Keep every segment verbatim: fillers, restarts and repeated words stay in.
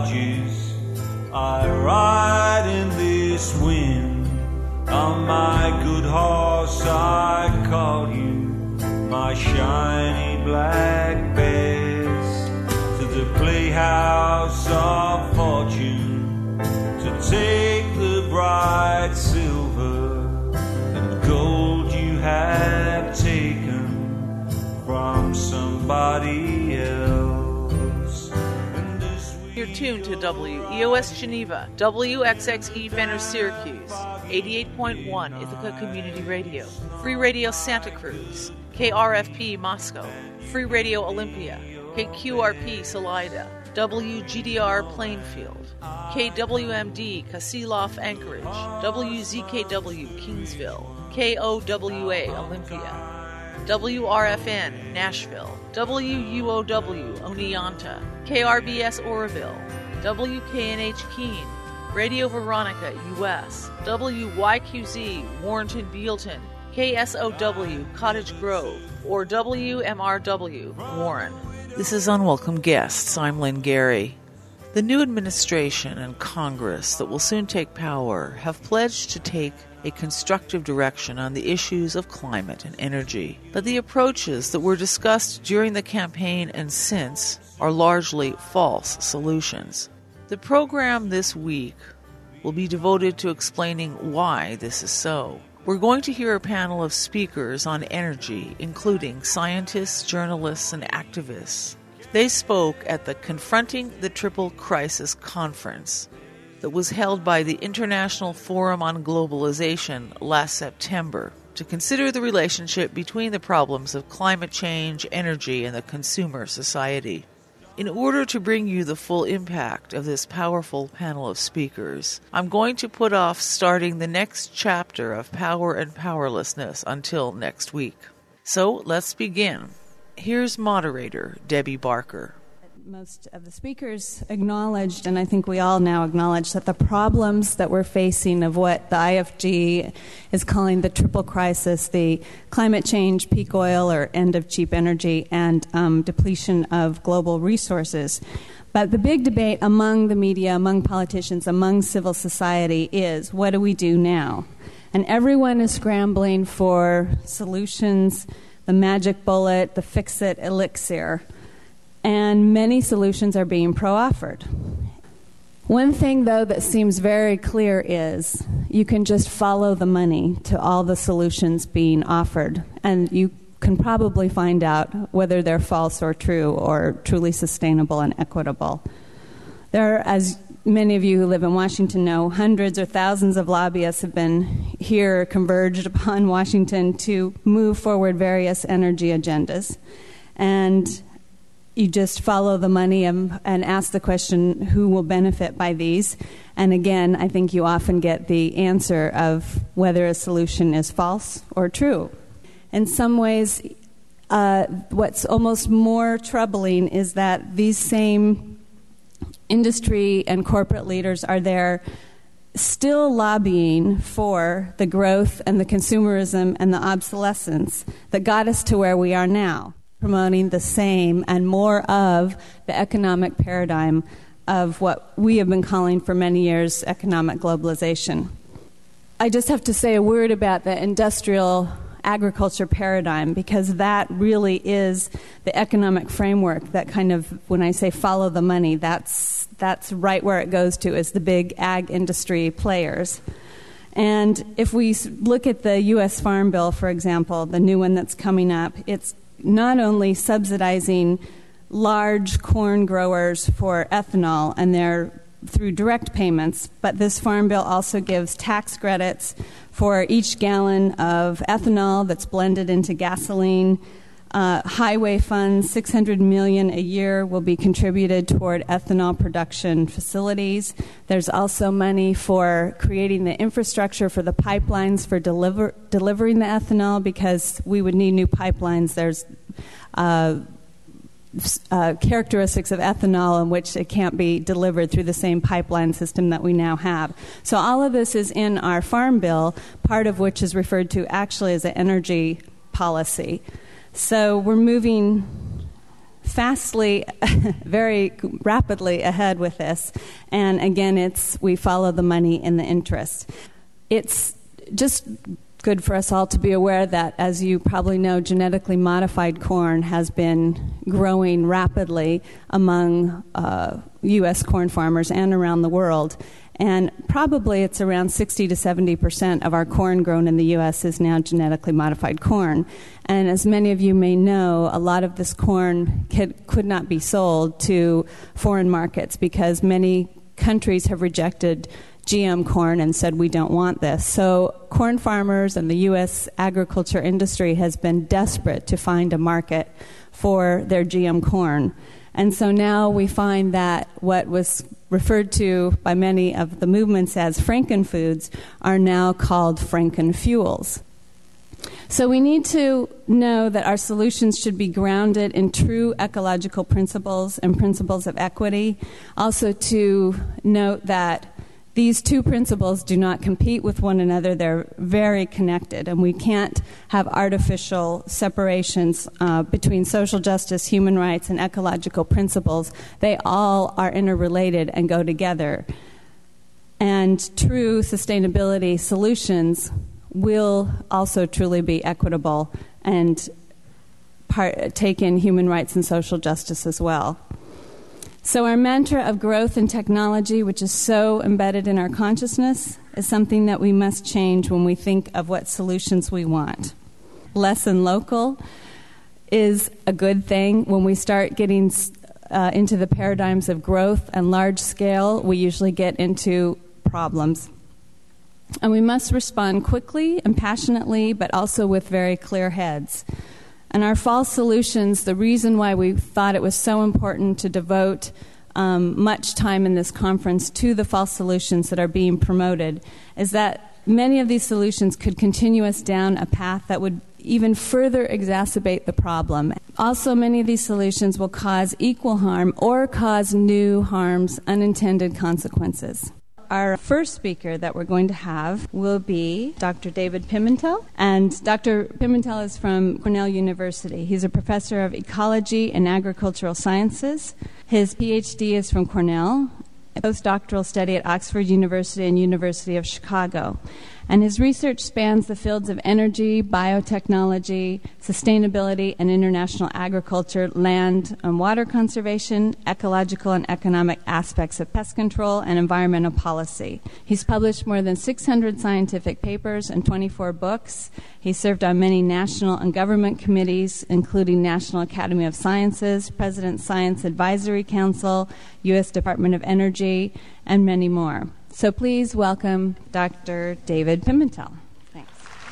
barges. I ride in this wind. On my good horse I call you, my shiny black bears, to the playhouse of fortune, to take the bright silver and gold you have taken from somebody else. You're tuned to W E O S Geneva, W X X E Fenner Syracuse, eighty-eight point one Ithaca Community Radio, Free Radio Santa Cruz, K R F P Moscow, Free Radio Olympia, K Q R P Salida, W G D R Plainfield, K W M D Kasilof Anchorage, W Z K W Kingsville, K O W A Olympia, W R F N Nashville, W U O W Oneonta, K R B S Oroville, W K N H Keene, Radio Veronica U S, W Y Q Z Warrenton Bealton, K S O W Cottage Grove, or W M R W Warren. This is Unwelcome Guests. I'm Lynn Gary. The new administration and Congress that will soon take power have pledged to take a constructive direction on the issues of climate and energy. But the approaches that were discussed during the campaign and since are largely false solutions. The program this week will be devoted to explaining why this is so. We're going to hear a panel of speakers on energy, including scientists, journalists, and activists. They spoke at the Confronting the Triple Crisis Conference that was held by the International Forum on Globalization last September to consider the relationship between the problems of climate change, energy, and the consumer society. In order to bring you the full impact of this powerful panel of speakers, I'm going to put off starting the next chapter of Power and Powerlessness until next week. So let's begin. Here's moderator Debbie Barker. Most of the speakers acknowledged, and I think we all now acknowledge, that the problems that we're facing of what the I F G is calling the triple crisis, the climate change, peak oil, or end of cheap energy, and um, depletion of global resources. But the big debate among the media, among politicians, among civil society is, what do we do now? And everyone is scrambling for solutions, the magic bullet, the fix-it elixir. And many solutions are being pro-offered. One thing, though, that seems very clear is you can just follow the money to all the solutions being offered, and you can probably find out whether they're false or true or truly sustainable and equitable. There are, as many of you who live in Washington know, hundreds or thousands of lobbyists have been here converged upon Washington to move forward various energy agendas. And you just follow the money and, and ask the question, who will benefit by these? And again, I think you often get the answer of whether a solution is false or true. In some ways, uh, what's almost more troubling is that these same industry and corporate leaders are there still lobbying for the growth and the consumerism and the obsolescence that got us to where we are now, promoting the same and more of the economic paradigm of what we have been calling for many years economic globalization. I just have to say a word about the industrial agriculture paradigm, because that really is the economic framework that kind of, when I say follow the money, that's that's right where it goes to, is the big ag industry players. And if we look at the U S Farm Bill, for example, the new one that's coming up, it's not only subsidizing large corn growers for ethanol and their through direct payments, but this farm bill also gives tax credits for each gallon of ethanol that's blended into gasoline. Uh, highway funds, six hundred million dollars a year, will be contributed toward ethanol production facilities. There's also money for creating the infrastructure for the pipelines for deliver, delivering the ethanol, because we would need new pipelines. There's uh, uh, characteristics of ethanol in which it can't be delivered through the same pipeline system that we now have. So all of this is in our farm bill, part of which is referred to actually as an energy policy. So we're moving fastly, very rapidly ahead with this. And again, it's we follow the money and the interest. It's just good for us all to be aware that, as you probably know, genetically modified corn has been growing rapidly among uh, U S corn farmers and around the world. And probably it's around sixty to seventy percent of our corn grown in the U S is now genetically modified corn. And as many of you may know, a lot of this corn could, could not be sold to foreign markets because many countries have rejected G M corn and said we don't want this. So corn farmers and the U S agriculture industry has been desperate to find a market for their G M corn. And so now we find that what was referred to by many of the movements as frankenfoods are now called frankenfuels. So we need to know that our solutions should be grounded in true ecological principles and principles of equity. Also to note that these two principles do not compete with one another. They're very connected, and we can't have artificial separations uh, between social justice, human rights, and ecological principles. They all are interrelated and go together. And true sustainability solutions will also truly be equitable and part, take in human rights and social justice as well. So our mantra of growth and technology, which is so embedded in our consciousness, is something that we must change when we think of what solutions we want. Less and local is a good thing. When we start getting uh, into the paradigms of growth and large scale, we usually get into problems. And we must respond quickly and passionately, but also with very clear heads. And our false solutions, the reason why we thought it was so important to devote um, much time in this conference to the false solutions that are being promoted, is that many of these solutions could continue us down a path that would even further exacerbate the problem. Also, many of these solutions will cause equal harm or cause new harms, unintended consequences. Our first speaker that we're going to have will be Doctor David Pimentel. And Doctor Pimentel is from Cornell University. He's a professor of ecology and agricultural sciences. His P H D is from Cornell, a postdoctoral study at Oxford University and University of Chicago. And his research spans the fields of energy, biotechnology, sustainability, and international agriculture, land and water conservation, ecological and economic aspects of pest control, and environmental policy. He's published more than six hundred scientific papers and twenty-four books. He served on many national and government committees, including National Academy of Sciences, President's Science Advisory Council, U S Department of Energy, and many more. So please welcome Doctor David Pimentel. Thanks.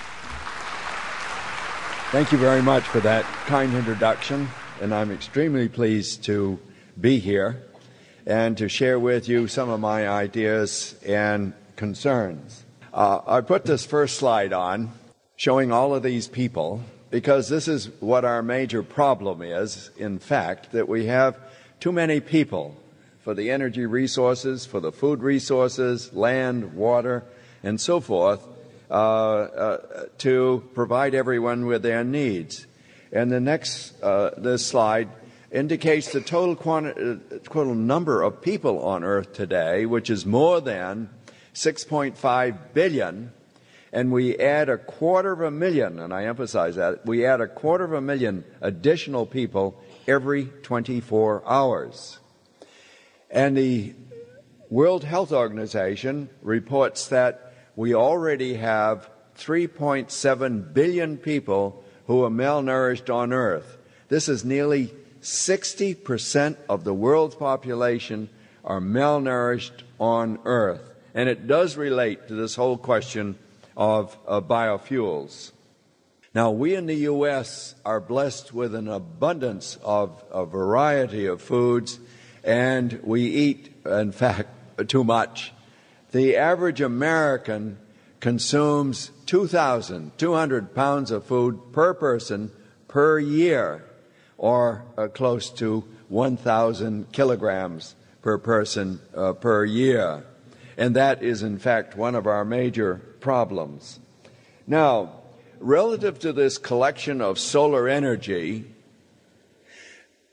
Thank you very much for that kind introduction, and I'm extremely pleased to be here and to share with you some of my ideas and concerns. Uh, I put this first slide on showing all of these people because this is what our major problem is, in fact, that we have too many people for the energy resources, for the food resources, land, water, and so forth, uh, uh, to provide everyone with their needs. And the next, uh, this slide indicates the total, quanti- uh, total number of people on Earth today, which is more than six point five billion, and we add a quarter of a million, and I emphasize that, we add a quarter of a million additional people every twenty-four hours. And the World Health Organization reports that we already have three point seven billion people who are malnourished on Earth. This is nearly sixty percent of the world's population are malnourished on Earth. And it does relate to this whole question of uh, biofuels. Now, we in the U S are blessed with an abundance of a variety of foods, and we eat, in fact, too much. The average American consumes two thousand two hundred pounds of food per person per year, or uh, close to one thousand kilograms per person uh, per year. And that is, in fact, one of our major problems. Now, relative to this collection of solar energy,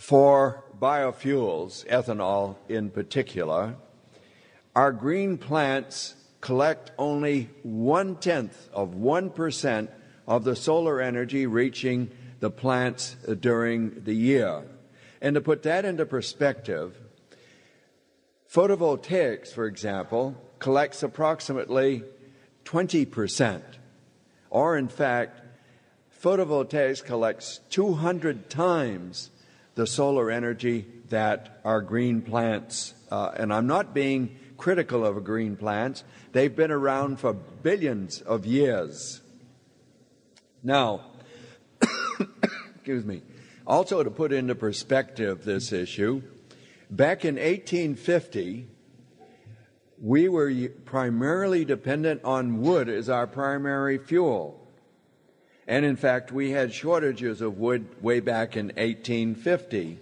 for biofuels, ethanol in particular, our green plants collect only one-tenth of one percent of the solar energy reaching the plants during the year. And to put that into perspective, photovoltaics, for example, collects approximately twenty percent. Or, in fact, photovoltaics collects two hundred times the solar energy that our green plants, uh, and I'm not being critical of green plants, they've been around for billions of years. Now, excuse me, also to put into perspective this issue, back in eighteen fifty, we were primarily dependent on wood as our primary fuel. And in fact, we had shortages of wood way back in eighteen fifty.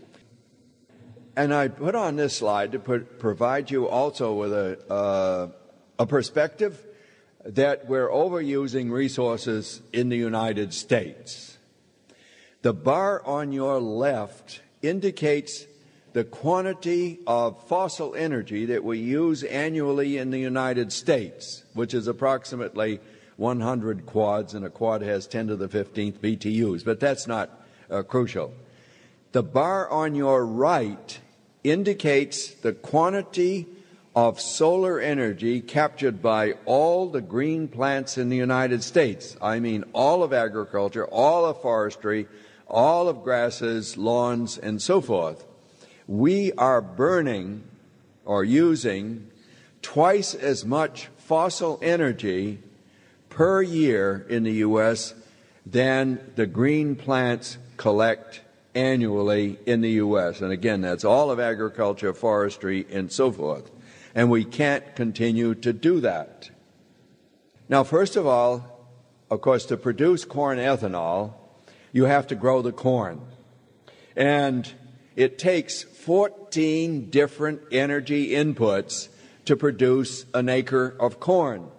And I put on this slide to put, provide you also with a, uh, a perspective that we're overusing resources in the United States. The bar on your left indicates the quantity of fossil energy that we use annually in the United States, which is approximately one hundred quads, and a quad has ten to the fifteenth B T Us, but that's not uh, crucial. The bar on your right indicates the quantity of solar energy captured by all the green plants in the United States. I mean all of agriculture, all of forestry, all of grasses, lawns, and so forth. We are burning or using twice as much fossil energy per year in the U S than the green plants collect annually in the U S. And again, that's all of agriculture, forestry, and so forth. And we can't continue to do that. Now, first of all, of course, to produce corn ethanol, you have to grow the corn. And it takes fourteen different energy inputs to produce an acre of corn.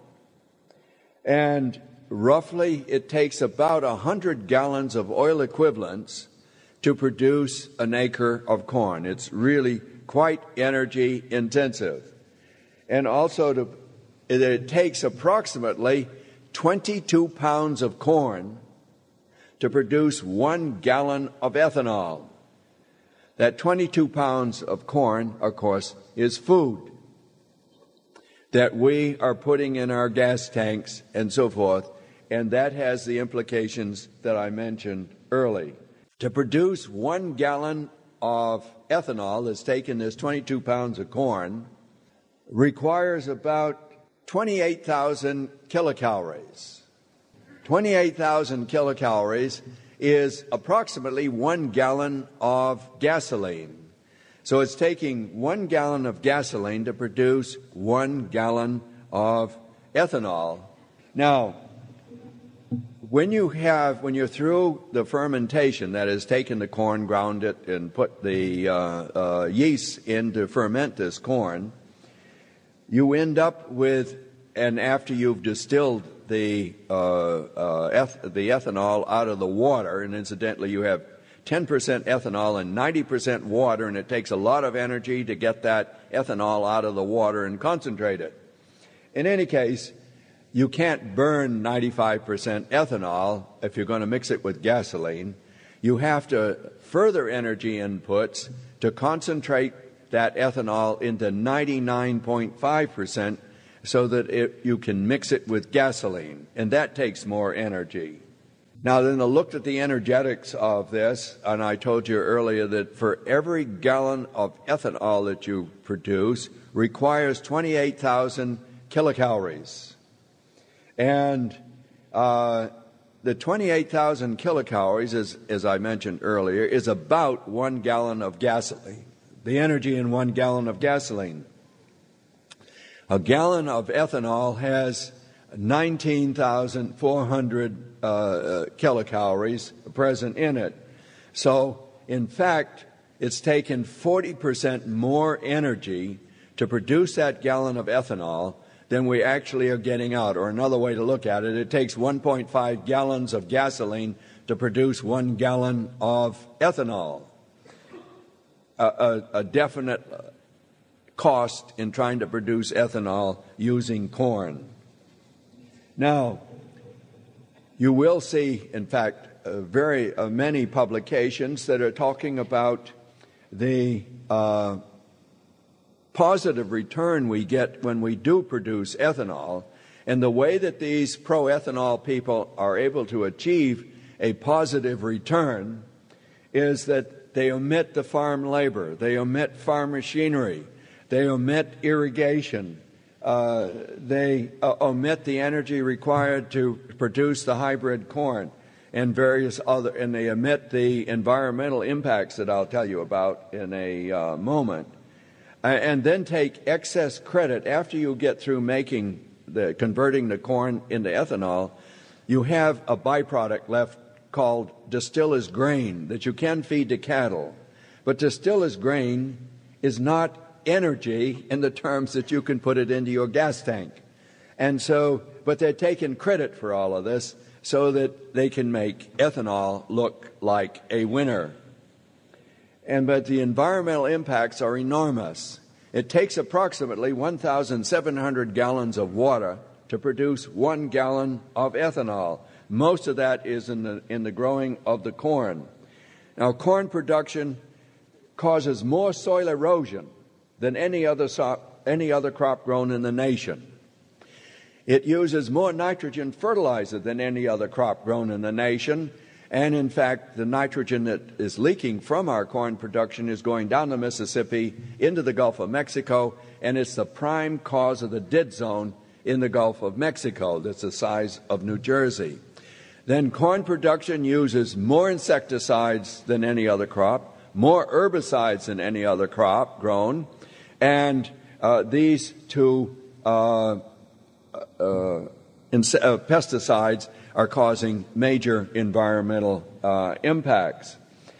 And roughly it takes about one hundred gallons of oil equivalents to produce an acre of corn. It's really quite energy intensive. And also to, it takes approximately twenty-two pounds of corn to produce one gallon of ethanol. That twenty-two pounds of corn, of course, is food that we are putting in our gas tanks and so forth, and that has the implications that I mentioned early. To produce one gallon of ethanol that's taken this twenty-two pounds of corn requires about twenty-eight thousand kilocalories. twenty-eight thousand kilocalories is approximately one gallon of gasoline. So it's taking one gallon of gasoline to produce one gallon of ethanol. Now, when you have, when you're through the fermentation, that is, taken the corn, ground it, and put the uh, uh, yeast in to ferment this corn, you end up with, and after you've distilled the uh, uh, eth- the ethanol out of the water, and incidentally, you have ten percent ethanol and ninety percent water, and it takes a lot of energy to get that ethanol out of the water and concentrate it. In any case, you can't burn ninety-five percent ethanol if you're going to mix it with gasoline. You have to further energy inputs to concentrate that ethanol into ninety-nine point five percent so that it, you can mix it with gasoline, and that takes more energy. Now, then I looked at the energetics of this, and I told you earlier that for every gallon of ethanol that you produce requires twenty-eight thousand kilocalories. And uh, the twenty-eight thousand kilocalories, is, as I mentioned earlier, is about one gallon of gasoline, the energy in one gallon of gasoline. A gallon of ethanol has nineteen thousand four hundred uh, kilocalories present in it. So, in fact, it's taken forty percent more energy to produce that gallon of ethanol than we actually are getting out. Or another way to look at it, it takes one point five gallons of gasoline to produce one gallon of ethanol. a, a, a definite cost in trying to produce ethanol using corn. Now, you will see, in fact, uh, very uh, many publications that are talking about the uh, positive return we get when we do produce ethanol, and the way that these pro-ethanol people are able to achieve a positive return is that they omit the farm labor, they omit farm machinery, they omit irrigation, uh, they uh, omit the energy required to produce the hybrid corn, and various other, and they omit the environmental impacts that I'll tell you about in a uh, moment, uh, and then take excess credit after you get through making the converting the corn into ethanol. You have a byproduct left called distiller's grain that you can feed to cattle, but distiller's grain is not energy in the terms that you can put it into your gas tank. And so, but they're taking credit for all of this so that they can make ethanol look like a winner. And but the environmental impacts are enormous. It takes approximately one thousand seven hundred gallons of water to produce one gallon of ethanol. Most of that is in the in the growing of the corn. Now, corn production causes more soil erosion than any other so, any other crop grown in the nation. It uses more nitrogen fertilizer than any other crop grown in the nation. And in fact, the nitrogen that is leaking from our corn production is going down the Mississippi into the Gulf of Mexico, and it's the prime cause of the dead zone in the Gulf of Mexico that's the size of New Jersey. Then corn production uses more insecticides than any other crop, more herbicides than any other crop grown, and uh, these two uh, uh, ins- uh, pesticides are causing major environmental uh, impacts.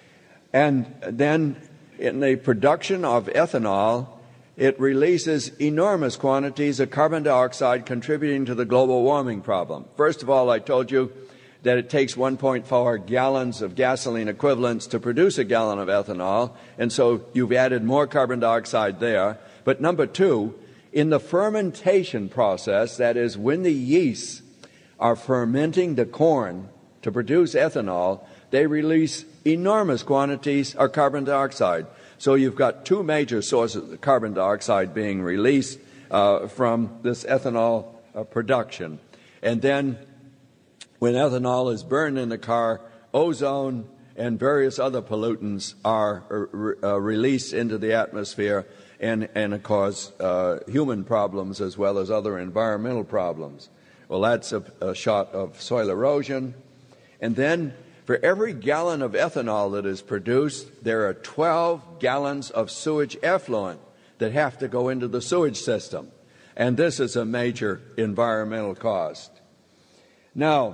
And then in the production of ethanol, it releases enormous quantities of carbon dioxide, contributing to the global warming problem. First of all, I told you that it takes one point four gallons of gasoline equivalents to produce a gallon of ethanol, and so you've added more carbon dioxide there. But number two, in the fermentation process, that is, when the yeasts are fermenting the corn to produce ethanol, they release enormous quantities of carbon dioxide. So you've got two major sources of carbon dioxide being released uh, from this ethanol uh, production. And then when ethanol is burned in the car, ozone and various other pollutants are uh, released into the atmosphere and, and cause uh, human problems as well as other environmental problems. Well, that's a, a shot of soil erosion. And then for every gallon of ethanol that is produced, there are twelve gallons of sewage effluent that have to go into the sewage system. And this is a major environmental cost. Now,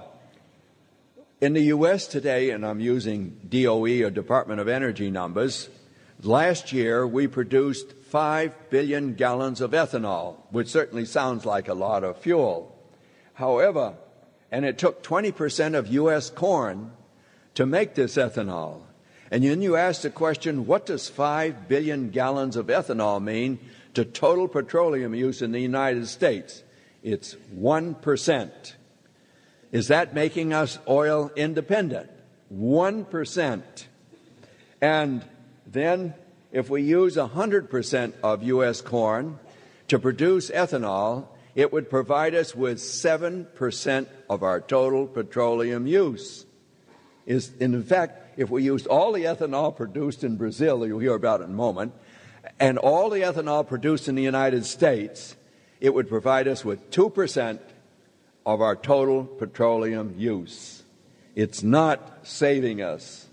in the U S today, and I'm using D O E or Department of Energy numbers, last year we produced five billion gallons of ethanol, which certainly sounds like a lot of fuel. However, and it took twenty percent of U S corn to make this ethanol. And then you ask the question, what does five billion gallons of ethanol mean to total petroleum use in the United States? It's one percent. Is that making us oil independent? one percent. And then if we use one hundred percent of U S corn to produce ethanol, it would provide us with seven percent of our total petroleum use. Is, in fact, if we used all the ethanol produced in Brazil, you'll hear about it in a moment, and all the ethanol produced in the United States, it would provide us with two percent of our total petroleum use. It's not saving us.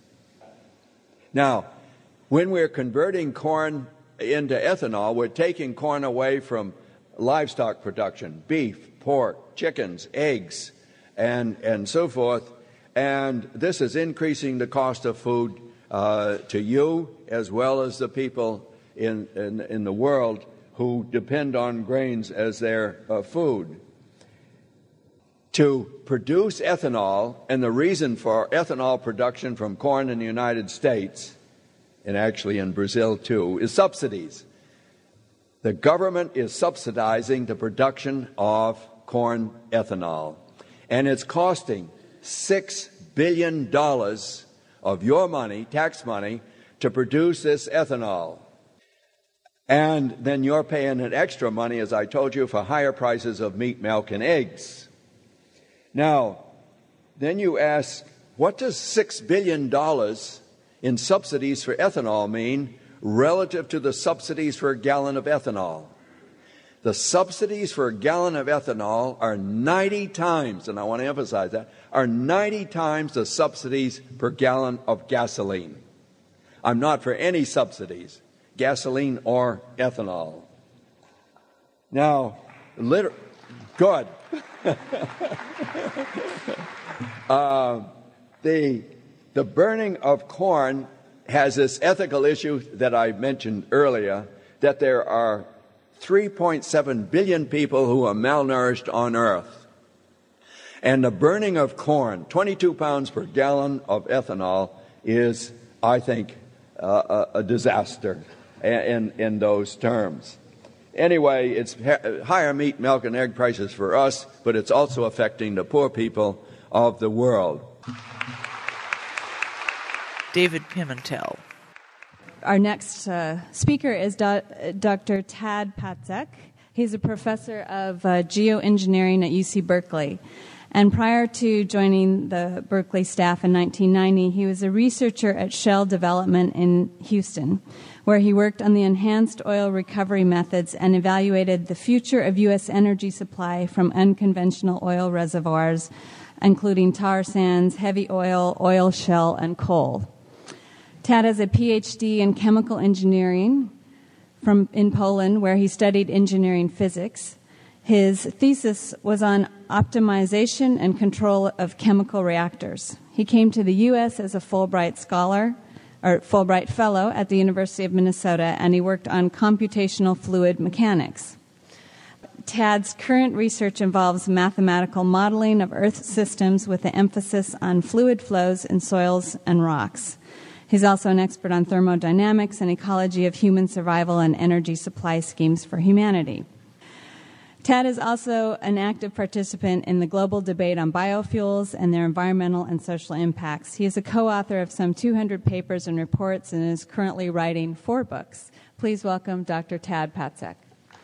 Now, when we're converting corn into ethanol, we're taking corn away from livestock production, beef, pork, chickens, eggs, and, and so forth. And this is increasing the cost of food uh, to you as well as the people in, in, in the world who depend on grains as their uh, food. To produce ethanol, and the reason for ethanol production from corn in the United States and actually in Brazil too, is subsidies. The government is subsidizing the production of corn ethanol, and it's costing six billion dollars of your money, tax money, to produce this ethanol. And then you're paying an extra money, as I told you, for higher prices of meat, milk, and eggs. Now, then you ask, what does six billion dollars in subsidies for ethanol mean relative to the subsidies for a gallon of ethanol? The subsidies for a gallon of ethanol are ninety times, and I want to emphasize that, are ninety times the subsidies per gallon of gasoline. I'm not for any subsidies, gasoline or ethanol. Now, liter- good. uh, the, the burning of corn has this ethical issue that I mentioned earlier, that there are three point seven billion people who are malnourished on Earth. And the burning of corn, twenty-two pounds per gallon of ethanol, is, I think, uh, a, a disaster in, in those terms. Anyway, it's higher meat, milk, and egg prices for us, but it's also affecting the poor people of the world. David Pimentel. Our next uh, speaker is Do- Doctor Tad Pacek. He's a professor of uh, geoengineering at U C Berkeley. And prior to joining the Berkeley staff in nineteen ninety, he was a researcher at Shell Development in Houston, where he worked on the enhanced oil recovery methods and evaluated the future of U S energy supply from unconventional oil reservoirs, including tar sands, heavy oil, oil shale, and coal. Tad has a P H D in chemical engineering from in Poland, where he studied engineering physics. His thesis was on optimization and control of chemical reactors. He came to the U S as a Fulbright scholar, or Fulbright fellow at the University of Minnesota, and he worked on computational fluid mechanics. Tad's current research involves mathematical modeling of Earth systems with an emphasis on fluid flows in soils and rocks. He's also an expert on thermodynamics and ecology of human survival and energy supply schemes for humanity. Tad is also an active participant in the global debate on biofuels and their environmental and social impacts. He is a co-author of some two hundred papers and reports and is currently writing four books. Please welcome Doctor Tad Pacek.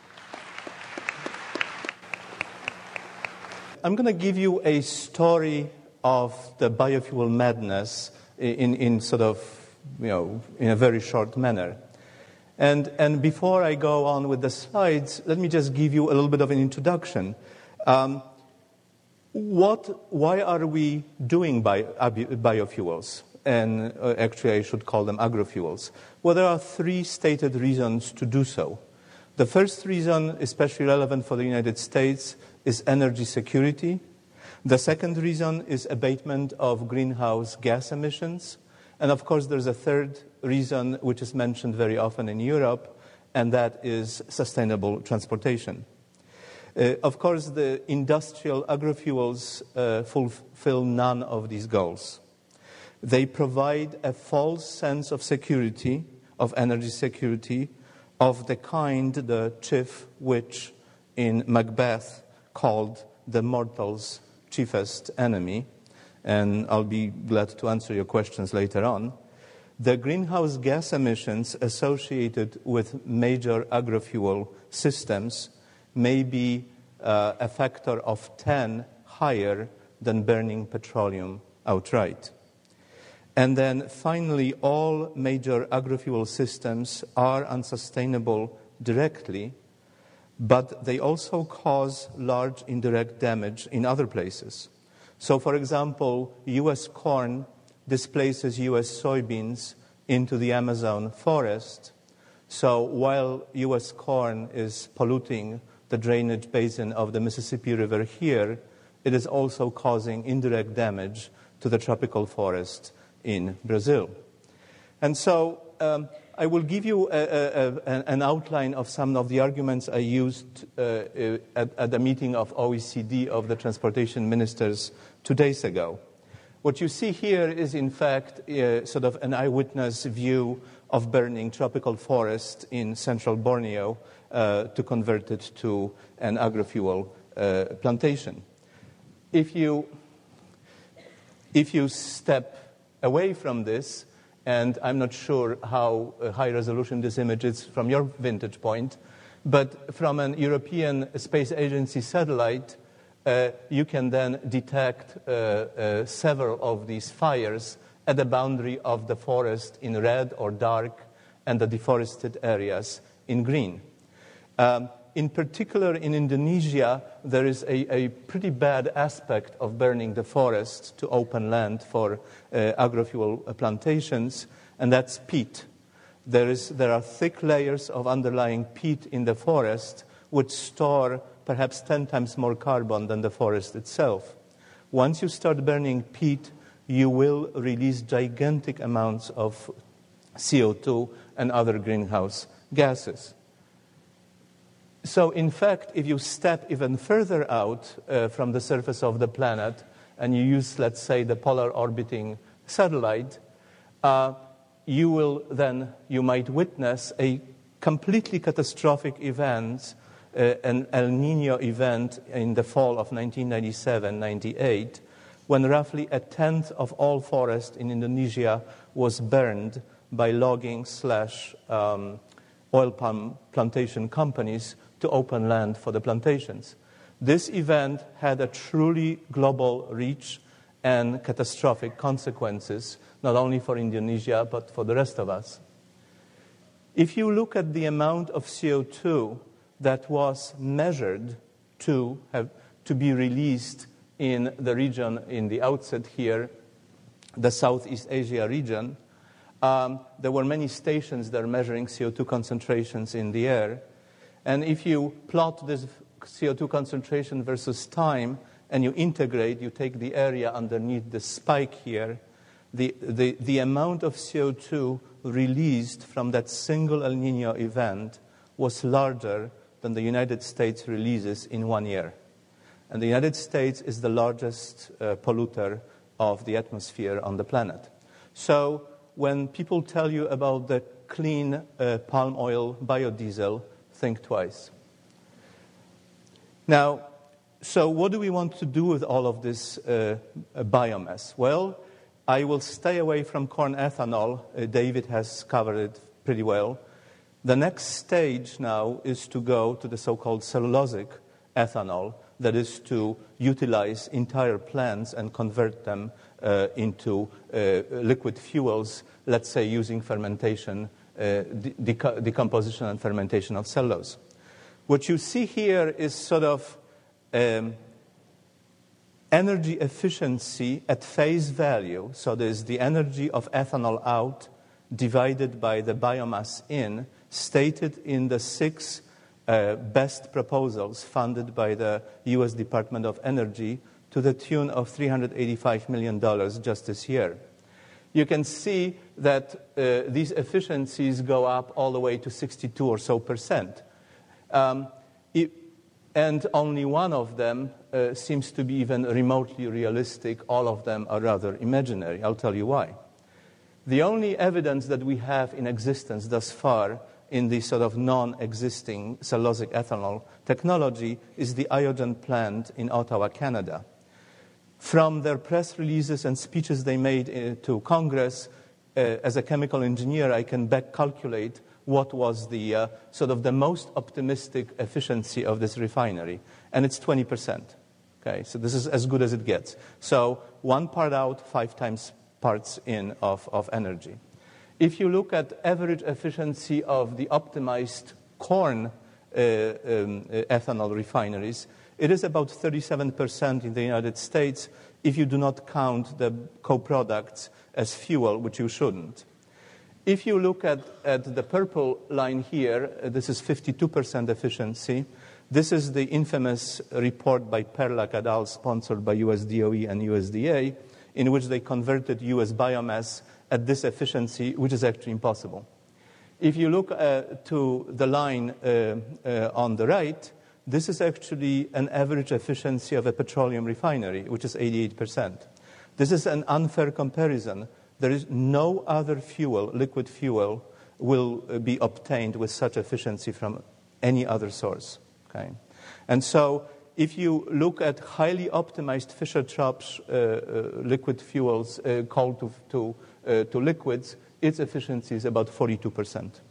I'm going to give you a story of the biofuel madness in, in sort of, you know, in a very short manner. And, and before I go on with the slides, let me just give you a little bit of an introduction. Um, what, why are we doing bio, biofuels? And uh, actually I should call them agrofuels. Well, there are three stated reasons to do so. The first reason, especially relevant for the United States, is energy security. The second reason is abatement of greenhouse gas emissions. And of course, there's a third reason which is mentioned very often in Europe, and that is sustainable transportation. Uh, of course, the industrial agrofuels uh, fulfill none of these goals. They provide a false sense of security, of energy security, of the kind the chief witch in Macbeth called the mortal's chiefest enemy, and I'll be glad to answer your questions later on. The greenhouse gas emissions associated with major agrofuel systems may be uh, a factor of ten higher than burning petroleum outright. And then finally, all major agrofuel systems are unsustainable directly, but they also cause large indirect damage in other places. So, for example, U S corn displaces U S soybeans into the Amazon forest. So while U S corn is polluting the drainage basin of the Mississippi River here, it is also causing indirect damage to the tropical forest in Brazil. And so um, I will give you a, a, a, an outline of some of the arguments I used uh, at, at the meeting of O E C D of the transportation ministers two days ago. What you see here is, in fact, uh, sort of an eyewitness view of burning tropical forest in central Borneo uh, to convert it to an agrofuel uh, plantation. If you, if you step away from this, and I'm not sure how uh, high resolution this image is from your vantage point, but from an European Space Agency satellite, uh, you can then detect uh, uh, several of these fires at the boundary of the forest in red or dark and the deforested areas in green. Um, in particular, in Indonesia, there is a, a pretty bad aspect of burning the forest to open land for uh, agrofuel plantations, and that's peat. There, is, there are thick layers of underlying peat in the forest which store perhaps ten times more carbon than the forest itself. Once you start burning peat, you will release gigantic amounts of C O two and other greenhouse gases. So, in fact, if you step even further out uh, from the surface of the planet and you use, let's say, the polar orbiting satellite, uh, you will then, you might witness a completely catastrophic event, uh, an El Nino event in the fall of nineteen ninety-seven ninety-eight, when roughly a tenth of all forest in Indonesia was burned by logging slash um, oil palm plantation companies to open land for the plantations. This event had a truly global reach and catastrophic consequences, not only for Indonesia, but for the rest of us. If you look at the amount of C O two that was measured to have to be released in the region in the outset here, the Southeast Asia region, um, there were many stations that are measuring C O two concentrations in the air. And if you plot this C O two concentration versus time, and you integrate, you take the area underneath the spike here, the, the, the amount of C O two released from that single El Nino event was larger than the United States releases in one year. And the United States is the largest uh, polluter of the atmosphere on the planet. So when people tell you about the clean uh, palm oil biodiesel, think twice. Now, so what do we want to do with all of this uh, biomass? Well, I will stay away from corn ethanol. Uh, David has covered it pretty well. The next stage now is to go to the so-called cellulosic ethanol, that is to utilize entire plants and convert them uh, into uh, liquid fuels, let's say using fermentation, uh, de- decomposition and fermentation of cellulose. What you see here is sort of um, energy efficiency at face value. So there's the energy of ethanol out divided by the biomass in, stated in the six uh, best proposals funded by the U S Department of Energy to the tune of three hundred eighty-five million dollars just this year. You can see that uh, these efficiencies go up all the way to sixty-two or so percent. Um, it, and only one of them uh, seems to be even remotely realistic. All of them are rather imaginary. I'll tell you why. The only evidence that we have in existence thus far in the sort of non-existing cellulosic ethanol technology is the Iogen plant in Ottawa, Canada. From their press releases and speeches they made uh, to Congress, uh, as a chemical engineer, I can back calculate what was the uh, sort of the most optimistic efficiency of this refinery, and it's twenty percent. Okay, so this is as good as it gets. So one part out, five times parts in of, of energy. If you look at average efficiency of the optimized corn uh, um, ethanol refineries, it is about thirty-seven percent in the United States if you do not count the co-products as fuel, which you shouldn't. If you look at, at the purple line here, uh, this is fifty-two percent efficiency. This is the infamous report by Perlak et al., sponsored by U S D O E and U S D A, in which they converted U S biomass at this efficiency, which is actually impossible. If you look uh, to the line uh, uh, on the right, this is actually an average efficiency of a petroleum refinery, which is eighty-eight percent. This is an unfair comparison. There is no other fuel, liquid fuel, will be obtained with such efficiency from any other source. Okay? And so if you look at highly optimized Fischer-Tropsch uh, uh, liquid fuels, uh, coal to, to, uh, to liquids, its efficiency is about forty-two percent.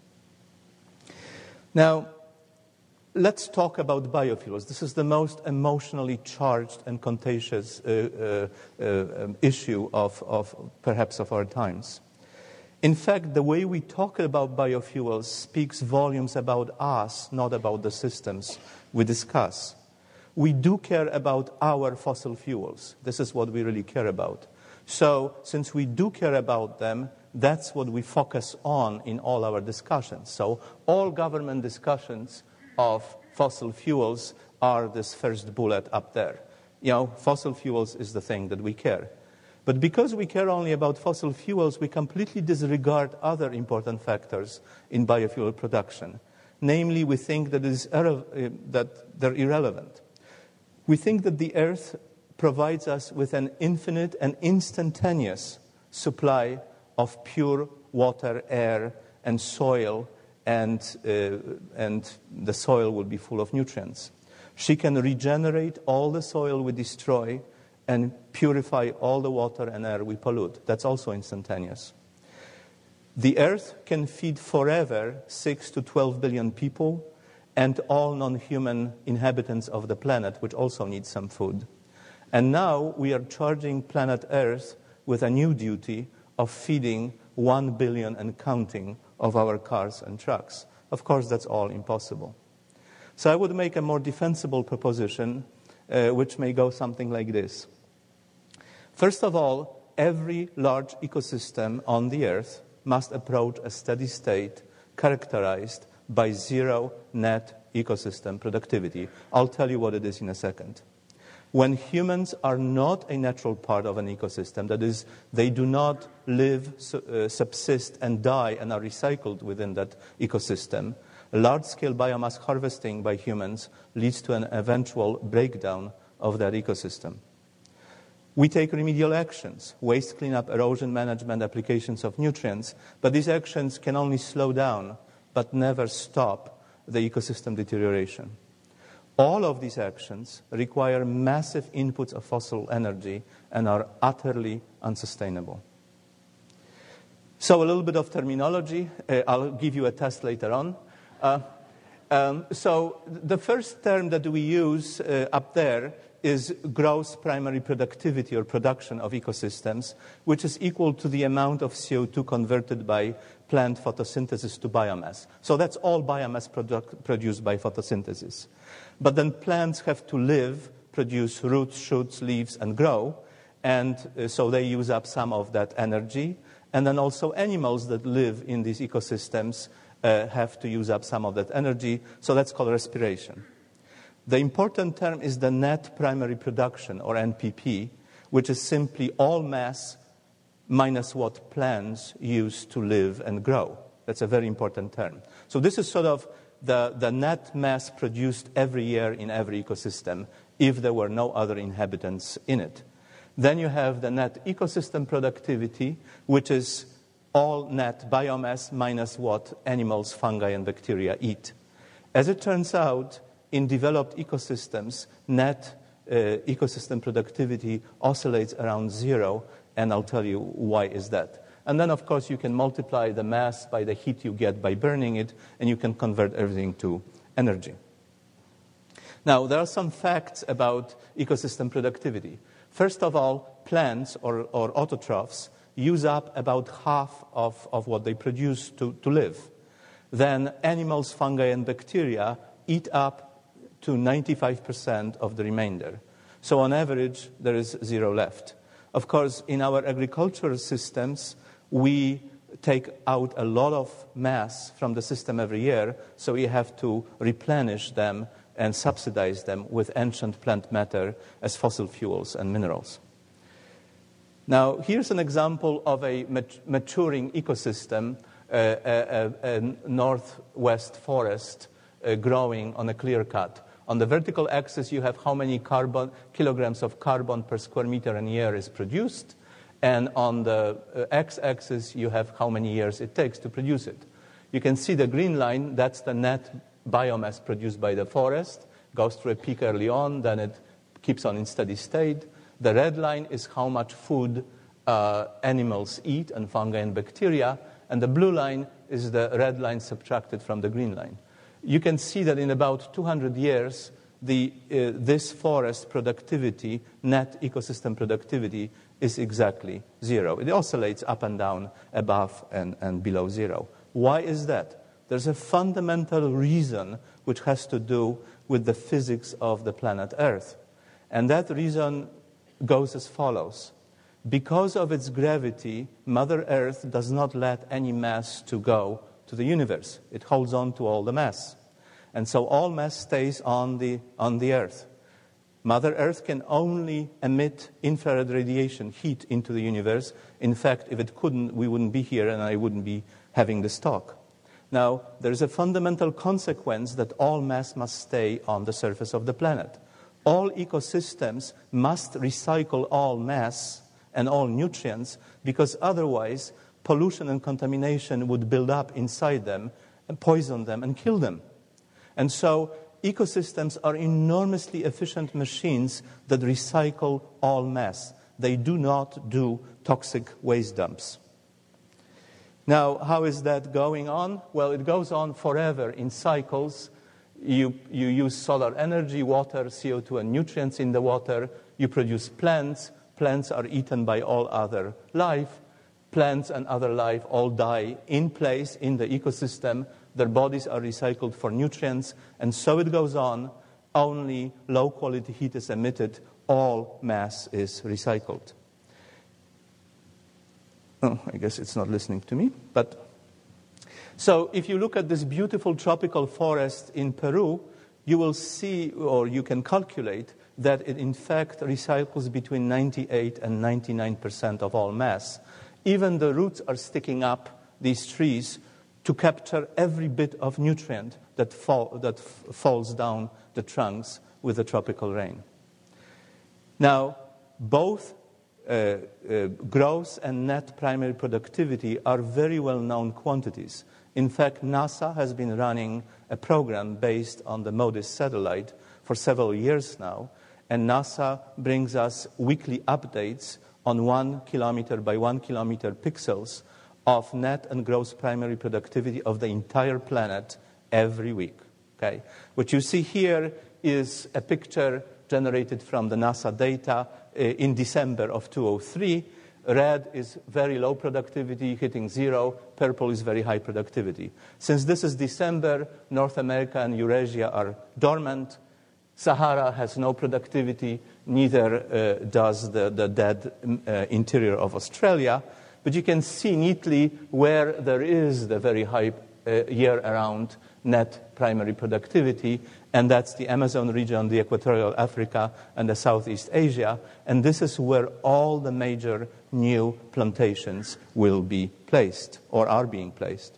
Now, let's talk about biofuels. This is the most emotionally charged and contagious uh, uh, uh, um, issue of, of perhaps of our times. In fact, the way we talk about biofuels speaks volumes about us, not about the systems we discuss. We do care about our fossil fuels. This is what we really care about. So, since we do care about them, that's what we focus on in all our discussions. So, all government discussions of fossil fuels are this first bullet up there. You know, fossil fuels is the thing that we care. But because we care only about fossil fuels, we completely disregard other important factors in biofuel production. Namely, we think that, it is irre- that they're irrelevant. We think that the Earth provides us with an infinite and instantaneous supply of pure water, air, and soil, and, uh, and the soil will be full of nutrients. She can regenerate all the soil we destroy and purify all the water and air we pollute. That's also instantaneous. The Earth can feed forever six to twelve billion people and all non-human inhabitants of the planet, which also need some food. And now we are charging planet Earth with a new duty of feeding one billion and counting of our cars and trucks. Of course, that's all impossible. So I would make a more defensible proposition, uh, which may go something like this. First of all, every large ecosystem on the Earth must approach a steady state characterized by zero net ecosystem productivity. I'll tell you what it is in a second. When humans are not a natural part of an ecosystem, that is, they do not live, uh, subsist, and die and are recycled within that ecosystem, large-scale biomass harvesting by humans leads to an eventual breakdown of that ecosystem. We take remedial actions, waste cleanup, erosion management, applications of nutrients, but these actions can only slow down but never stop the ecosystem deterioration. All of these actions require massive inputs of fossil energy and are utterly unsustainable. So a little bit of terminology. Uh, I'll give you a test later on. Uh, um, so the first term that we use uh, up there is gross primary productivity or production of ecosystems, which is equal to the amount of C O two converted by plant photosynthesis to biomass. So that's all biomass product, produced by photosynthesis. But then plants have to live, produce roots, shoots, leaves, and grow, and uh, so they use up some of that energy. And then also animals that live in these ecosystems uh, have to use up some of that energy, so that's called respiration. The important term is the net primary production, or N P P, which is simply all mass minus what plants use to live and grow. That's a very important term. So this is sort of the, the net mass produced every year in every ecosystem if there were no other inhabitants in it. Then you have the net ecosystem productivity, which is all net biomass minus what animals, fungi, and bacteria eat. As it turns out, in developed ecosystems, net uh, ecosystem productivity oscillates around zero, and I'll tell you why is that. And then, of course, you can multiply the mass by the heat you get by burning it, and you can convert everything to energy. Now, there are some facts about ecosystem productivity. First of all, plants or, or autotrophs use up about half of, of what they produce to, to live. Then animals, fungi, and bacteria eat up to ninety-five percent of the remainder. So on average, there is zero left. Of course, in our agricultural systems, we take out a lot of mass from the system every year, so we have to replenish them and subsidize them with ancient plant matter as fossil fuels and minerals. Now, here's an example of a mat- maturing ecosystem, uh, a, a, a northwest forest uh, growing on a clear cut. On the vertical axis, you have how many carbon, kilograms of carbon per square meter and year is produced. And on the uh, x-axis, you have how many years it takes to produce it. You can see the green line, that's the net biomass produced by the forest, goes through a peak early on, then it keeps on in steady state. The red line is how much food uh, animals eat, and fungi and bacteria, and the blue line is the red line subtracted from the green line. You can see that in about two hundred years, the, uh, this forest productivity, net ecosystem productivity, is exactly zero. It oscillates up and down, above and, and below zero. Why is that? There's a fundamental reason which has to do with the physics of the planet Earth. And that reason goes as follows. Because of its gravity, Mother Earth does not let any mass to go to the universe. It holds on to all the mass. And so all mass stays on the, on the Earth. Mother Earth can only emit infrared radiation, heat, into the universe. In fact, if it couldn't, we wouldn't be here and I wouldn't be having this talk. Now, there's a fundamental consequence that all mass must stay on the surface of the planet. All ecosystems must recycle all mass and all nutrients, because otherwise pollution and contamination would build up inside them and poison them and kill them. And so ecosystems are enormously efficient machines that recycle all mass. They do not do toxic waste dumps. Now, how is that going on? Well, it goes on forever in cycles. You, you use solar energy, water, C O two, and nutrients in the water. You produce plants. Plants are eaten by all other life. Plants and other life all die in place in the ecosystem. Their bodies are recycled for nutrients. And so it goes on. Only low-quality heat is emitted. All mass is recycled. Oh, I guess it's not listening to me. But so if you look at this beautiful tropical forest in Peru, you will see, or you can calculate, that it in fact recycles between ninety-eight and ninety-nine percent of all mass. Even the roots are sticking up these trees to capture every bit of nutrient that, fall, that f- falls down the trunks with the tropical rain. Now, both uh, uh, gross and net primary productivity are very well-known quantities. In fact, NASA has been running a program based on the MODIS satellite for several years now, and NASA brings us weekly updates on one kilometer by one kilometer pixels of net and gross primary productivity of the entire planet every week. Okay? What you see here is a picture generated from the NASA data uh, in December of two thousand three. Red is very low productivity, hitting zero. Purple is very high productivity. Since this is December, North America and Eurasia are dormant. Sahara has no productivity, neither uh, does the, the dead uh, interior of Australia. But you can see neatly where there is the very high uh, year-round net primary productivity, and that's the Amazon region, the Equatorial Africa, and the Southeast Asia. And this is where all the major new plantations will be placed, or are being placed.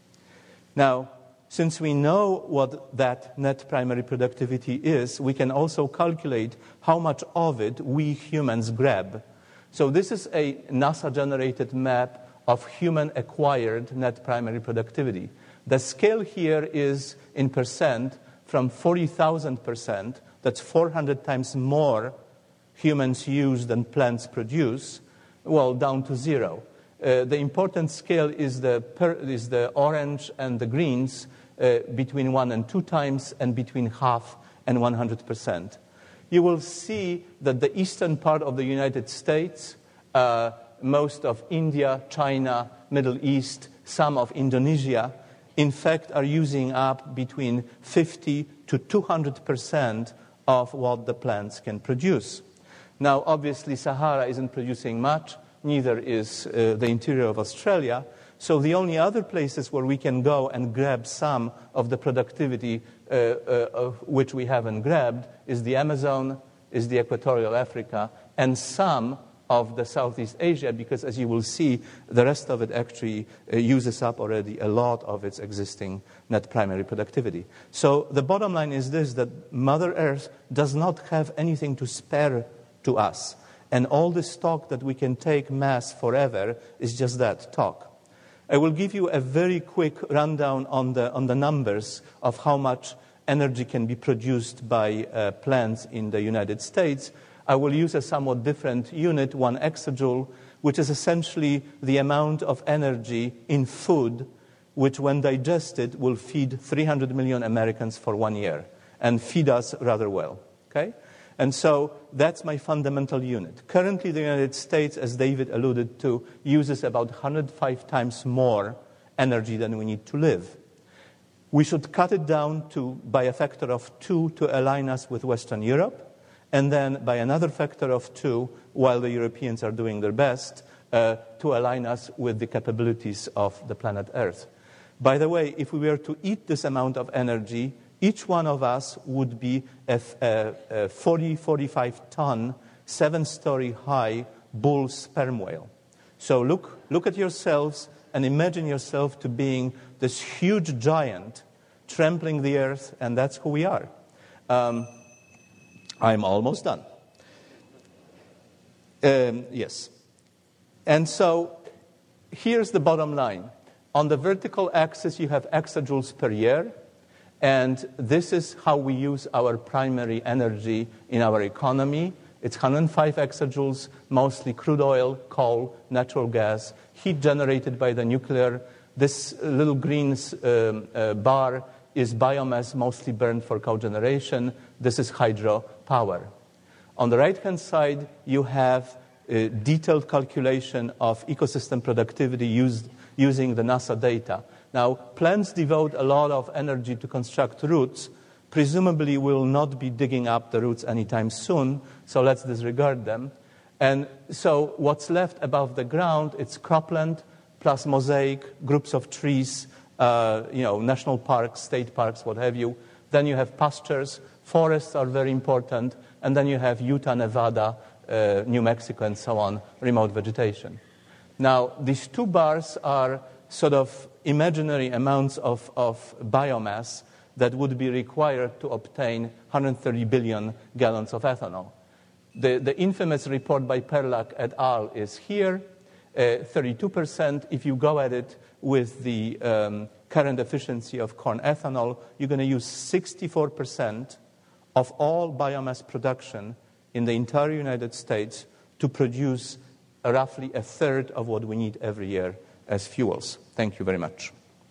Now, since we know what that net primary productivity is, we can also calculate how much of it we humans grab. So this is a NASA-generated map of human-acquired net primary productivity. The scale here is in percent from forty thousand percent, that's four hundred times more humans use than plants produce, well, down to zero. Uh, the important scale is the, per, is the orange and the greens, uh, between one and two times, and between half and one hundred percent. You will see that the eastern part of the United States, uh, most of India, China, Middle East, some of Indonesia, in fact, are using up between fifty to two hundred percent of what the plants can produce. Now, obviously, Sahara isn't producing much, neither is uh, the interior of Australia. So the only other places where we can go and grab some of the productivity uh, uh, of which we haven't grabbed is the Amazon, is the Equatorial Africa, and some of the Southeast Asia, because as you will see, the rest of it actually uh, uses up already a lot of its existing net primary productivity. So the bottom line is this, that Mother Earth does not have anything to spare to us. And all this talk that we can take mass forever is just that, talk. I will give you a very quick rundown on the, on the numbers of how much energy can be produced by uh, plants in the United States. I will use a somewhat different unit, one exajoule, which is essentially the amount of energy in food which, when digested, will feed three hundred million Americans for one year and feed us rather well. Okay? And so that's my fundamental unit. Currently, the United States, as David alluded to, uses about one hundred five times more energy than we need to live. We should cut it down to by a factor of two to align us with Western Europe, and then by another factor of two, while the Europeans are doing their best, uh, to align us with the capabilities of the planet Earth. By the way, if we were to eat this amount of energy, each one of us would be a, a, a forty, forty-five ton, seven-story high bull sperm whale. So look, look at yourselves and imagine yourself to being this huge giant trampling the earth, and that's who we are. Um, I'm almost done. Um, yes. And so here's the bottom line. On the vertical axis, you have exajoules per year. And this is how we use our primary energy in our economy. It's one hundred five exajoules, mostly crude oil, coal, natural gas, heat generated by the nuclear. This little green um, uh, bar is biomass, mostly burned for cogeneration. This is hydropower. On the right-hand side, you have a detailed calculation of ecosystem productivity used, using the NASA data. Now, plants devote a lot of energy to construct roots. Presumably, we'll not be digging up the roots anytime soon, so let's disregard them. And so what's left above the ground, it's cropland plus mosaic, groups of trees, uh, you know, national parks, state parks, what have you. Then you have pastures. Forests are very important. And then you have Utah, Nevada, uh, New Mexico, and so on, remote vegetation. Now, these two bars are sort of imaginary amounts of, of biomass that would be required to obtain one hundred thirty billion gallons of ethanol. The, the infamous report by Perlak et al. Is here, uh, thirty-two percent. If you go at it with the um, current efficiency of corn ethanol, you're going to use sixty-four percent of all biomass production in the entire United States to produce roughly a third of what we need every year as fuels. Thank you very much.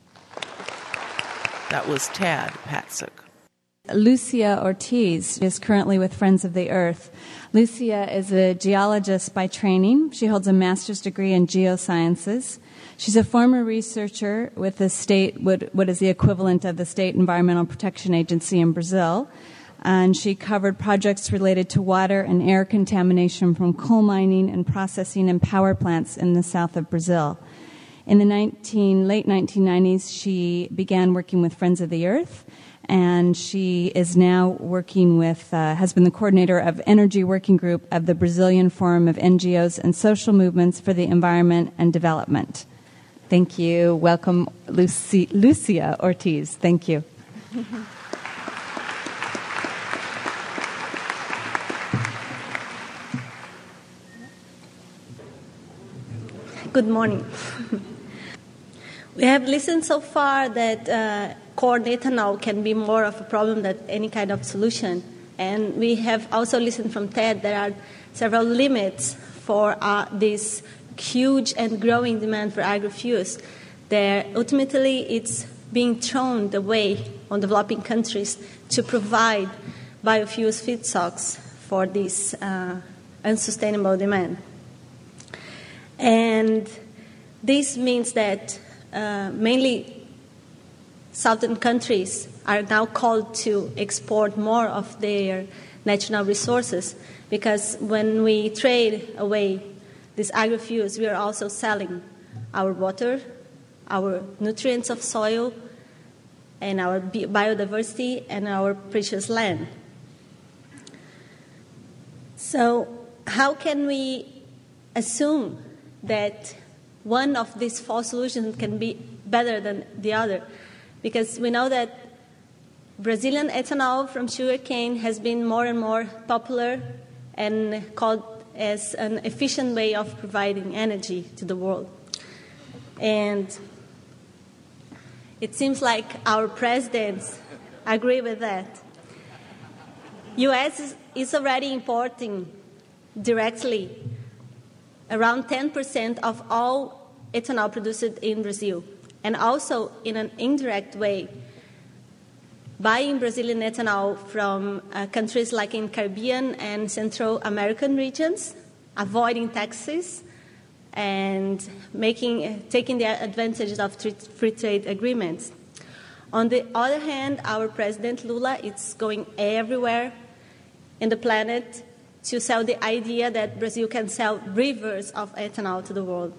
That was Tad Patzuk. Lucia Ortiz is currently with Friends of the Earth. Lucia is a geologist by training. She holds a master's degree in geosciences. She's a former researcher with the state, what, what is the equivalent of the State Environmental Protection Agency in Brazil. And she covered projects related to water and air contamination from coal mining and processing and power plants in the south of Brazil. In the nineteen, late nineteen nineties, she began working with Friends of the Earth, and she is now working with, uh, has been the coordinator of Energy Working Group of the Brazilian Forum of N G Os and Social Movements for the Environment and Development. Thank you. Welcome, Lucy, Lucia Ortiz. Thank you. Good morning. We have listened so far that uh, corn ethanol can be more of a problem than any kind of solution. And we have also listened from Ted there are several limits for uh, this huge and growing demand for agrofuels. There, ultimately, it's being thrown away on developing countries to provide biofuels feedstocks for this uh, unsustainable demand. And this means that uh, mainly southern countries are now called to export more of their natural resources, because when we trade away these agrofuels, we are also selling our water, our nutrients of soil, and our biodiversity, and our precious land. So how can we assume that one of these four solutions can be better than the other, because we know that Brazilian ethanol from sugarcane has been more and more popular and called as an efficient way of providing energy to the world. And it seems like our presidents agree with that. U S is already importing directly around ten percent of all ethanol produced in Brazil, and also in an indirect way, buying Brazilian ethanol from uh, countries like in Caribbean and Central American regions, avoiding taxes, and making, taking the advantage of free trade agreements. On the other hand, our President Lula is going everywhere in the planet to sell the idea that Brazil can sell rivers of ethanol to the world.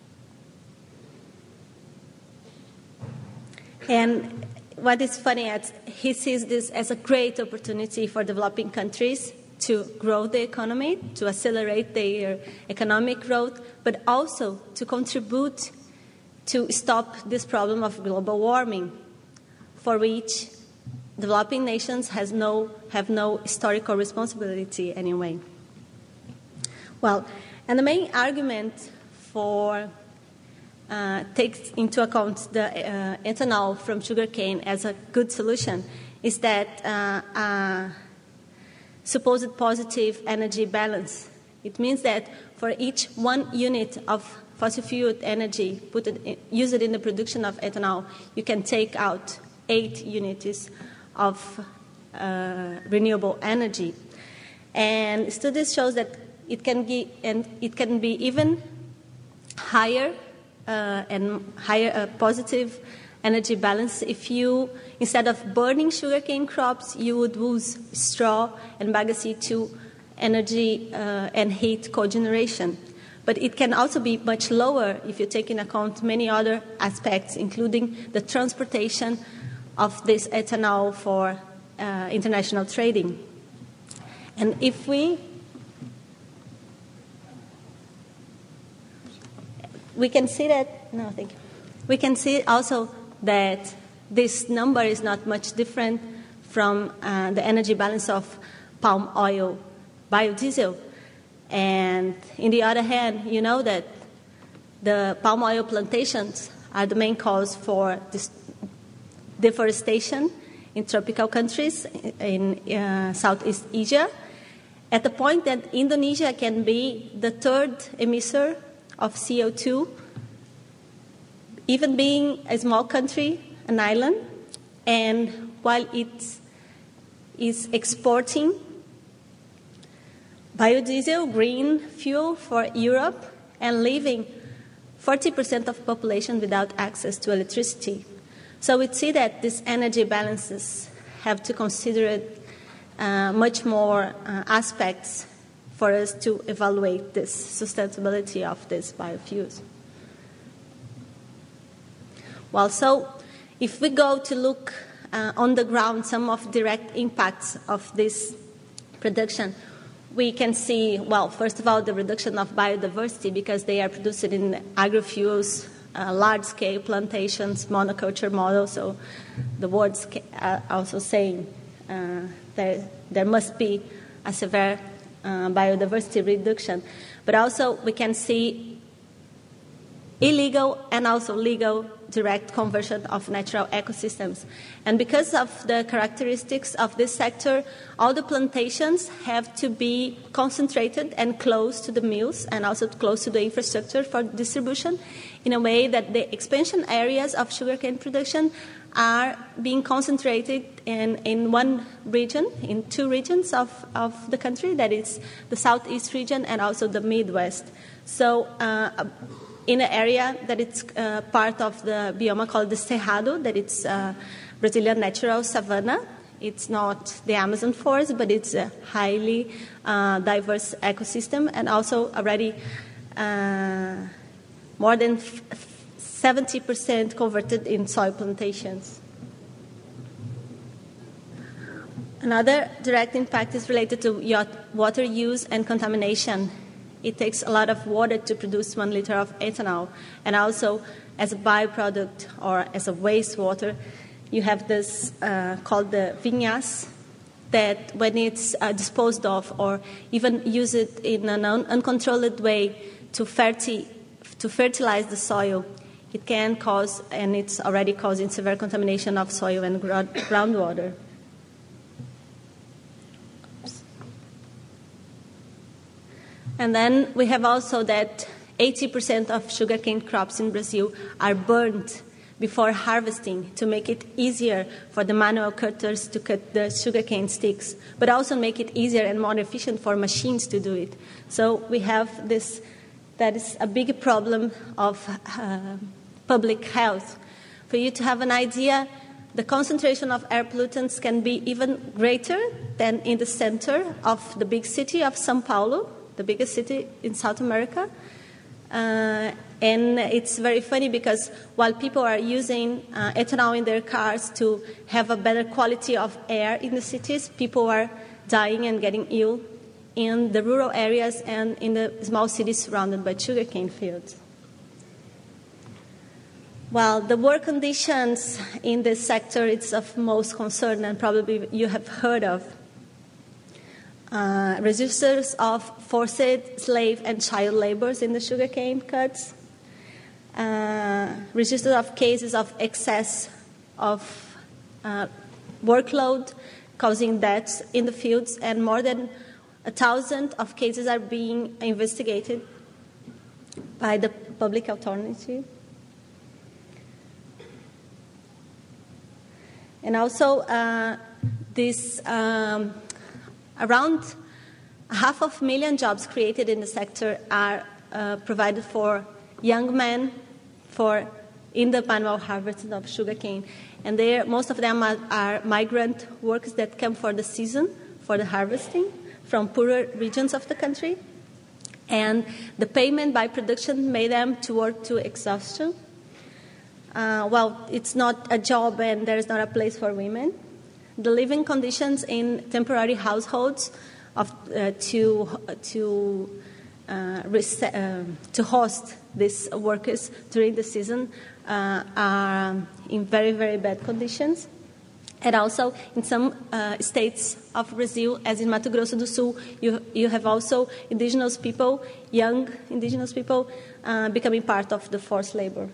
And what is funny is he sees this as a great opportunity for developing countries to grow the economy, to accelerate their economic growth, but also to contribute to stop this problem of global warming, for which developing nations has no, have no historical responsibility anyway. Well, and the main argument for uh, takes into account the uh, ethanol from sugarcane as a good solution is that uh, uh, supposed positive energy balance. It means that for each one unit of fossil fuel energy put it, used in the production of ethanol, you can take out eight units of uh, renewable energy. And studies show that it can be, and it can be even higher uh, and higher uh, positive energy balance if you, instead of burning sugarcane crops, you would use straw and bagasse to energy uh, and heat cogeneration. But it can also be much lower if you take into account many other aspects, including the transportation of this ethanol for uh, international trading. And if we we can see that no thank you we can see also that this number is not much different from uh, the energy balance of palm oil biodiesel. And on the other hand, you know that the palm oil plantations are the main cause for this deforestation in tropical countries in uh, Southeast Asia, at the point that Indonesia can be the third emitter of C O two, even being a small country, an island, and while it is exporting biodiesel, green fuel for Europe, and leaving forty percent of the population without access to electricity. So we see that these energy balances have to consider uh, much more uh, aspects for us to evaluate this sustainability of these biofuels. Well, so if we go to look uh, on the ground some of direct impacts of this production, we can see, well, first of all, the reduction of biodiversity because they are produced in agrofuels, uh, large-scale plantations, monoculture models. So the words are also saying uh, there, there must be a severe uh, biodiversity reduction. But also we can see illegal and also legal direct conversion of natural ecosystems. And because of the characteristics of this sector, all the plantations have to be concentrated and close to the mills and also close to the infrastructure for distribution in a way that the expansion areas of sugarcane production are being concentrated in, in one region, in two regions of, of the country, that is the southeast region and also the Midwest. So uh, in an area that it's uh, part of the biome called the Cerrado, that it's uh, Brazilian natural savanna. It's not the Amazon forest, but it's a highly uh, diverse ecosystem, and also already uh, more than seventy percent converted in soy plantations. Another direct impact is related to water use and contamination it takes a lot of water to produce one liter of ethanol. And also, as a byproduct or as a wastewater, you have this uh, called the vinasse, that when it's uh, disposed of or even use it in an un- uncontrolled way to, ferti- to fertilize the soil, it can cause, and it's already causing severe contamination of soil and ground- groundwater. And then we have also that eighty percent of sugarcane crops in Brazil are burned before harvesting to make it easier for the manual cutters to cut the sugarcane sticks, but also make it easier and more efficient for machines to do it. So we have this, that is a big problem of uh, public health. For you to have an idea, the concentration of air pollutants can be even greater than in the center of the big city of São Paulo, the biggest city in South America. Uh, and it's very funny because while people are using uh, ethanol in their cars to have a better quality of air in the cities, people are dying and getting ill in the rural areas and in the small cities surrounded by sugarcane fields. Well, the work conditions in this sector is of most concern, and probably you have heard of. Uh, registers of forced slave and child labors in the sugarcane cuts, uh, registers of cases of excess of uh, workload causing deaths in the fields, and more than a thousand of cases are being investigated by the public authority. And also uh, this um, around half of a million jobs created in the sector are uh, provided for young men for in the manual harvesting of sugarcane. And most of them are, are migrant workers that come for the season, for the harvesting, from poorer regions of the country. And the payment by production made them to work to exhaustion. Uh, well, it's not a job and there's not a place for women. The living conditions in temporary households of, uh, to to uh, rece- uh, to host these workers during the season uh, are in very, very bad conditions. And also in some uh, states of Brazil, as in Mato Grosso do Sul, you, you have also indigenous people, young indigenous people, uh, becoming part of the forced labor.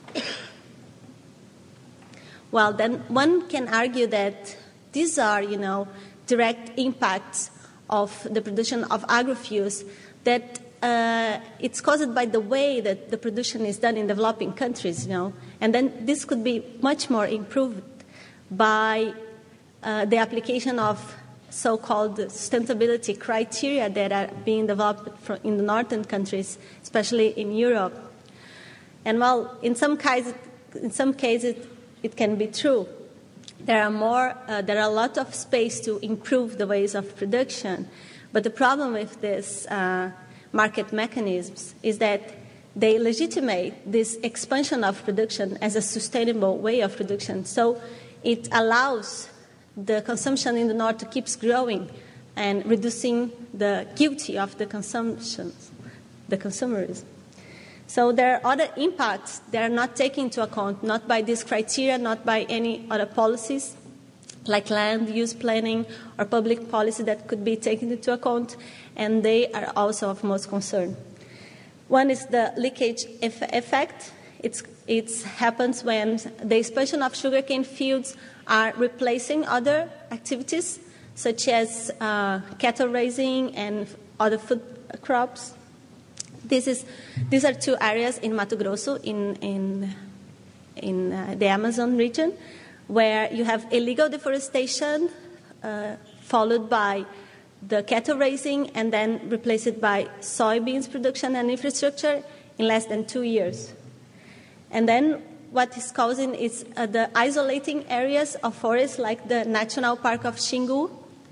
Well, then one can argue that these are, you know, direct impacts of the production of agrofuels that uh, it's caused by the way that the production is done in developing countries, you know. And then this could be much more improved by uh, the application of so-called sustainability criteria that are being developed from in the northern countries, especially in Europe. And while in some cases, in some cases it can be true, there are more, uh, there are a lot of space to improve the ways of production. But the problem with this uh, market mechanisms is that they legitimate this expansion of production as a sustainable way of production. So it allows the consumption in the north to keep growing and reducing the guilty of the consumption, the consumerism. So there are other impacts that are not taken into account, not by this criteria, not by any other policies, like land use planning or public policy that could be taken into account, and they are also of most concern. One is the leakage effect. It's, it happens when the expansion of sugarcane fields are replacing other activities, such as uh, cattle raising and other food crops. This is, these are two areas in Mato Grosso, in, in, in uh, the Amazon region, where you have illegal deforestation uh, followed by the cattle raising and then replaced by soybeans production and infrastructure in less than two years. And then what is causing is uh, the isolating areas of forests like the National Park of Xingu.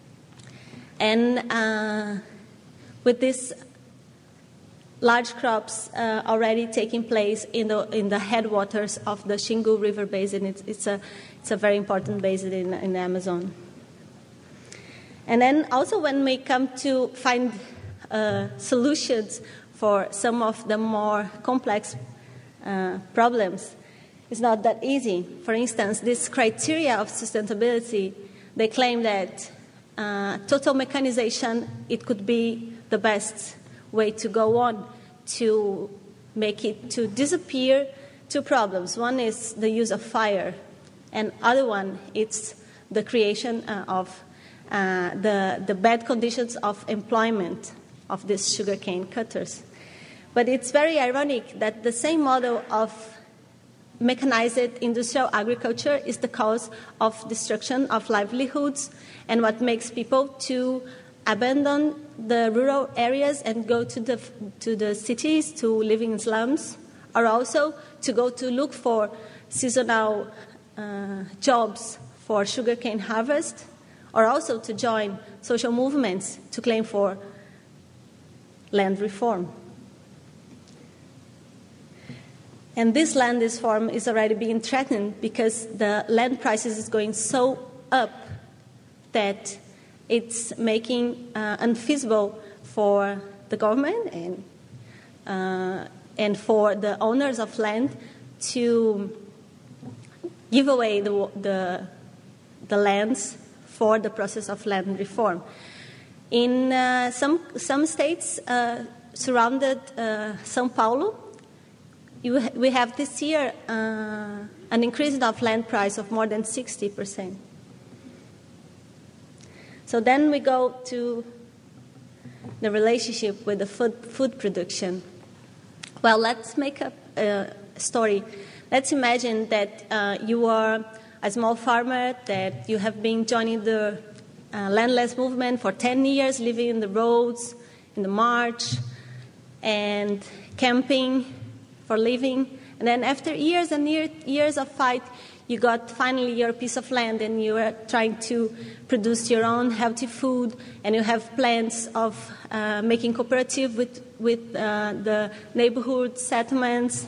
And uh, with this large crops uh, already taking place in the in the headwaters of the Xingu River basin. It's, it's a it's a very important basin in, in the Amazon. And then also when we come to find uh, solutions for some of the more complex uh, problems. It's not that easy. For instance, this criteria of sustainability, they claim that uh, total mechanization, it could be the best way to go on to make it to disappear two problems. One is the use of fire, and other one it's the creation uh, of uh, the, the bad conditions of employment of these sugarcane cutters. But it's very ironic that the same model of mechanized industrial agriculture is the cause of destruction of livelihoods and what makes people to abandon the rural areas and go to the to the cities to live in slums, or also to go to look for seasonal uh, jobs for sugarcane harvest, or also to join social movements to claim for land reform. And this land reform is already being threatened because the land prices is going so up that it's making uh, unfeasible for the government and uh, and for the owners of land to give away the, the the lands for the process of land reform. In uh, some some states uh, surrounded uh, São Paulo, you ha- we have this year uh, an increase of land price of more than sixty percent. So then we go to the relationship with the food, food production. Well, let's make up a story. Let's imagine that uh, you are a small farmer, that you have been joining the uh, landless movement for ten years, living in the roads, in the march, and camping for living. And then after years and year, years of fight, you got finally your piece of land and you are trying to produce your own healthy food, and you have plans of uh, making cooperative with, with uh, the neighborhood settlements.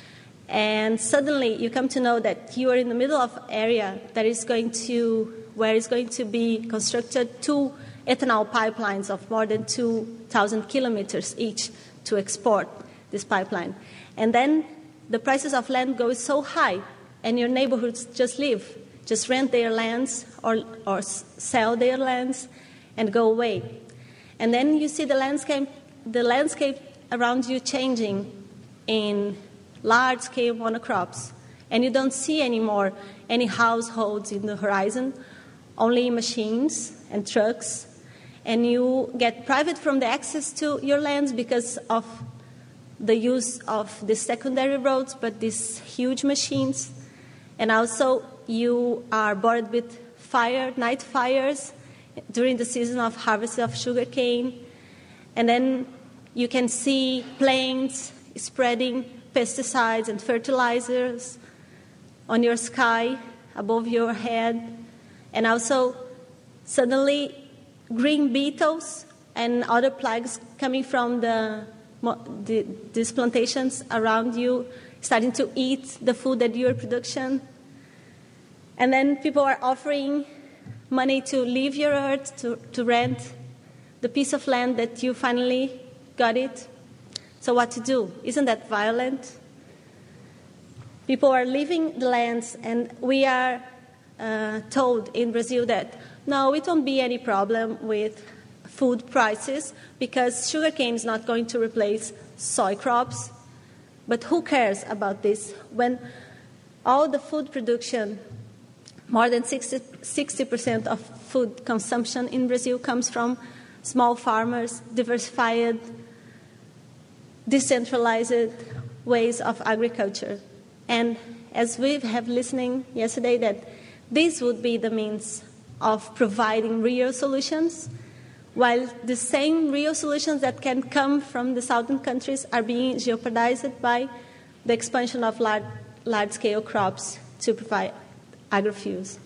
And suddenly you come to know that you are in the middle of an area that is going to, where is going to be constructed two ethanol pipelines of more than two thousand kilometers each to export this pipeline. And then the prices of land go so high, and your neighborhoods just live, just rent their lands or, or sell their lands and go away. And then you see the landscape, the landscape around you changing in large-scale monocrops, and you don't see anymore any households in the horizon, only machines and trucks, and you get private from the access to your lands because of the use of the secondary roads, but these huge machines. And also you are bothered with fire, night fires during the season of harvest of sugarcane. And then you can see planes spreading pesticides and fertilizers on your sky, above your head. And also suddenly green beetles and other plagues coming from the, the these plantations around you, starting to eat the food that you are production. And then people are offering money to leave your earth, to, to rent the piece of land that you finally got it. So what to do? Isn't that violent? People are leaving the lands, and we are uh, told in Brazil that, no, it won't be any problem with food prices because sugarcane is not going to replace soy crops. But who cares about this when all the food production, more than sixty percent of food consumption in Brazil comes from small farmers, diversified, decentralized ways of agriculture. And as we have listening yesterday, that this would be the means of providing real solutions, while the same real solutions that can come from the southern countries are being jeopardized by the expansion of large, large-scale crops to provide agri-fuels.